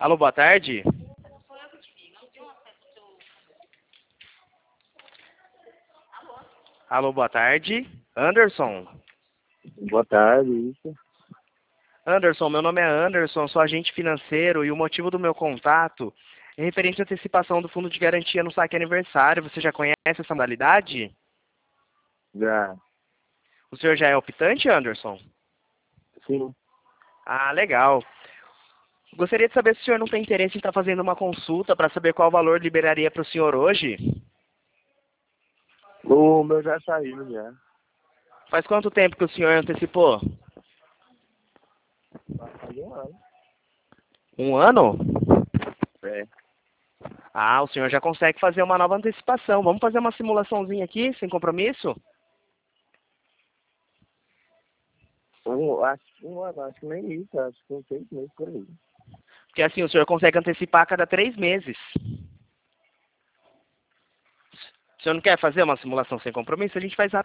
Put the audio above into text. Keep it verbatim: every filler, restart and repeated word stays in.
Alô, boa tarde. Alô, boa tarde. Anderson. Boa tarde, isso. Anderson, meu nome é Anderson, sou agente financeiro e o motivo do meu contato é referente à antecipação do fundo de garantia no saque aniversário. Você já conhece essa modalidade? Já. O senhor já é optante, Anderson? Sim. Ah, legal. Gostaria de saber se o senhor não tem interesse em estar fazendo uma consulta para saber qual valor liberaria para o senhor hoje. O meu já saiu, já. Faz quanto tempo que o senhor antecipou? Faz um ano. Um ano? É. Ah, o senhor já consegue fazer uma nova antecipação. Vamos fazer uma simulaçãozinha aqui, sem compromisso? Um, acho, um ano, acho que nem isso, acho que uns seis meses por aí. Porque assim, o senhor consegue antecipar a cada três meses. O senhor não quer fazer uma simulação sem compromisso? A gente faz